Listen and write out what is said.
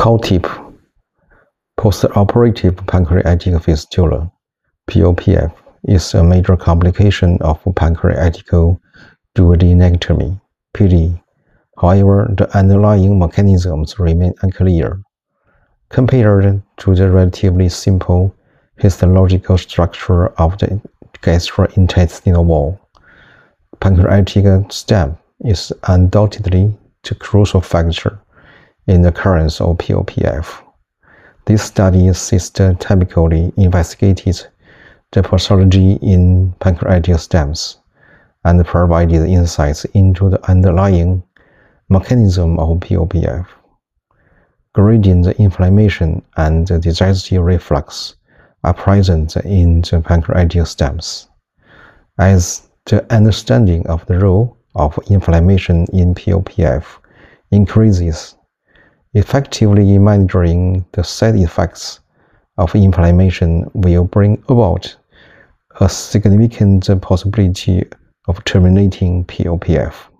COTIP, postoperative pancreatic fistula, POPF, is a major complication of pancreatic duodenectomy, PD. However, the underlying mechanisms remain unclear. Compared to the relatively simple histological structure of the gastrointestinal wall, pancreatic stem is undoubtedly the crucial factor in the occurrence of POPF. This study systematically investigated the pathology in pancreatic stems and provided insights into the underlying mechanism of POPF. Gradient inflammation and digestive reflux are present in the pancreatic stems. As the understanding of the role of inflammation in POPF increases, effectively monitoring the side effects of inflammation will bring about a significant possibility of terminating POPF.